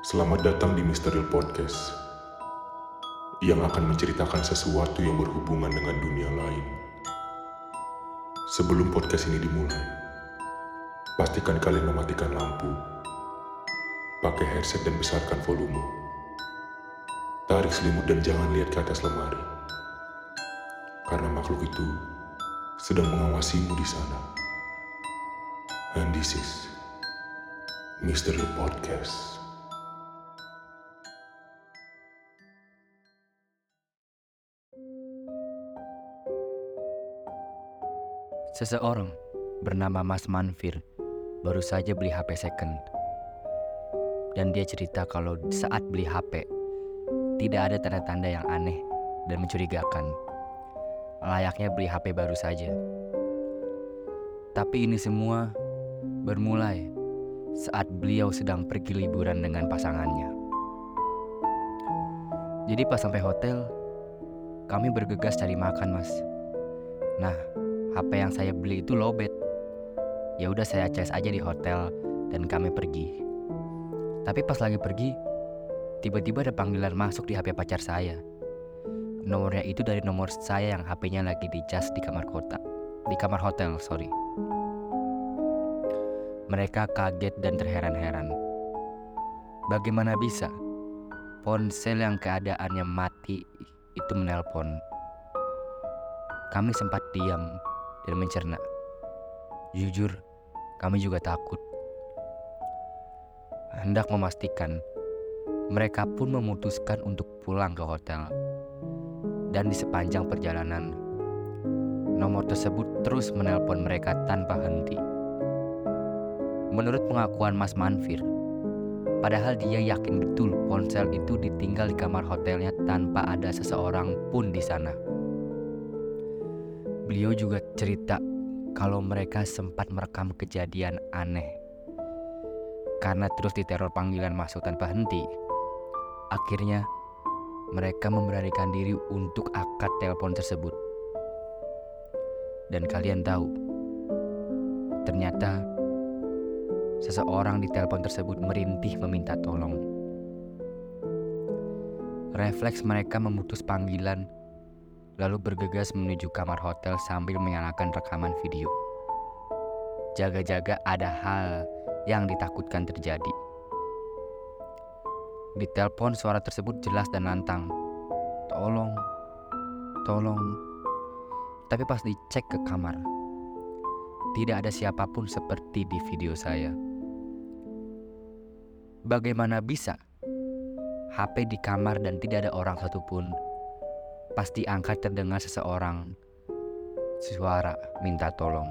Selamat datang di Misterial Podcast yang akan menceritakan sesuatu yang berhubungan dengan dunia lain. Sebelum podcast ini dimulai, pastikan kalian mematikan lampu, pakai headset dan besarkan volume. Tarik selimut dan jangan lihat ke atas lemari, karena makhluk itu sedang mengawasimu di sana. And this is Misterial Podcast. Seseorang bernama Mas Manfir baru saja beli HP second. Dan dia cerita kalau saat beli HP tidak ada tanda-tanda yang aneh dan mencurigakan. Layaknya beli HP baru saja. Tapi ini semua bermulai saat beliau sedang pergi liburan dengan pasangannya. Jadi pas sampai hotel, kami bergegas cari makan, Mas. Nah, HP yang saya beli itu lowbat. Ya udah saya cas aja di hotel dan kami pergi. Tapi pas lagi pergi, tiba-tiba ada panggilan masuk di HP pacar saya. Nomornya itu dari nomor saya yang HP-nya lagi dicas di kamar hotel. Mereka kaget dan terheran-heran. Bagaimana bisa ponsel yang keadaannya mati itu menelpon? Kami sempat diam dan mencerna. Jujur, kami juga takut. Hendak memastikan, mereka pun memutuskan untuk pulang ke hotel. Dan di sepanjang perjalanan, nomor tersebut terus menelpon mereka tanpa henti. Menurut pengakuan Mas Manfir, padahal dia yakin betul ponsel itu ditinggal di kamar hotelnya tanpa ada seseorang pun di sana. Beliau juga cerita kalau mereka sempat merekam kejadian aneh. Karena terus diteror panggilan masuk tanpa henti, akhirnya mereka memberanikan diri untuk angkat telepon tersebut. Dan kalian tahu, ternyata seseorang di telepon tersebut merintih meminta tolong. Refleks mereka memutus panggilan, lalu bergegas menuju kamar hotel sambil menyalakan rekaman video. Jaga-jaga ada hal yang ditakutkan terjadi. Di telepon suara tersebut jelas dan lantang. Tolong. Tapi pas dicek ke kamar, tidak ada siapapun seperti di video saya. Bagaimana bisa HP di kamar dan tidak ada orang satupun? Pas diangkat terdengar seseorang suara minta tolong.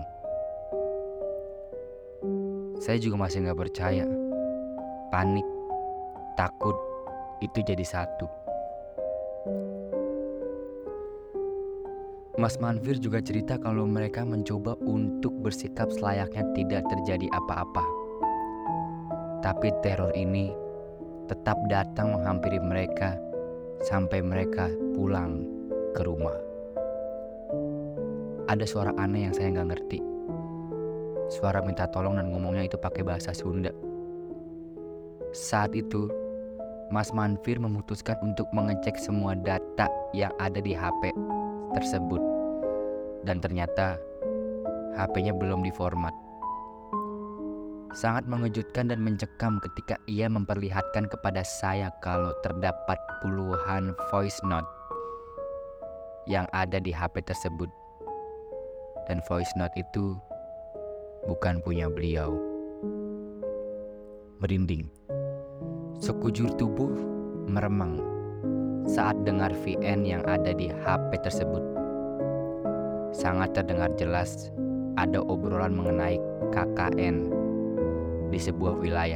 Saya juga masih gak percaya. Panik, takut, itu jadi satu. Mas Manfir juga cerita kalau mereka mencoba untuk bersikap selayaknya tidak terjadi apa-apa. Tapi teror ini tetap datang menghampiri mereka sampai mereka pulang ke rumah. Ada suara aneh yang saya gak ngerti. Suara minta tolong dan ngomongnya itu pakai bahasa Sunda. Saat itu, Mas Manfir memutuskan untuk mengecek semua data yang ada di HP tersebut. Dan ternyata HP-nya belum diformat. Sangat mengejutkan dan mencekam ketika ia memperlihatkan kepada saya kalau terdapat puluhan voice note yang ada di HP tersebut. Dan voice note itu bukan punya beliau. Merinding. Sekujur tubuh meremang saat dengar VN yang ada di HP tersebut. Sangat terdengar jelas ada obrolan mengenai KKN di sebuah wilayah.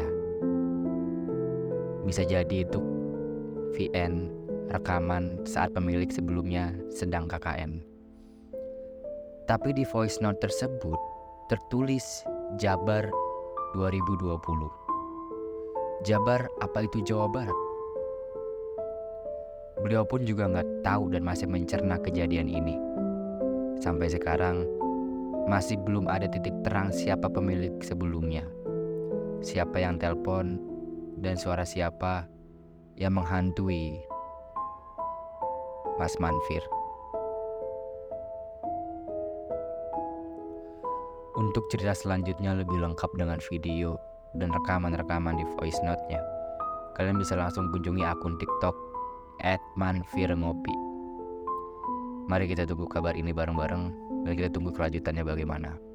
Bisa jadi itu VN rekaman saat pemilik sebelumnya sedang KKN. Tapi di voice note tersebut tertulis Jabar 2020. Jabar, apa itu Jawa Barat? Beliau pun juga gak tahu dan masih mencerna kejadian ini. Sampai sekarang masih belum ada titik terang siapa pemilik sebelumnya. Siapa yang telepon, dan suara siapa yang menghantui Mas Manfir. Untuk cerita selanjutnya lebih lengkap dengan video dan rekaman-rekaman di voice note-nya, kalian bisa langsung kunjungi akun TikTok @manfirngopi. Mari kita tunggu kabar ini bareng-bareng dan kita tunggu kelanjutannya bagaimana.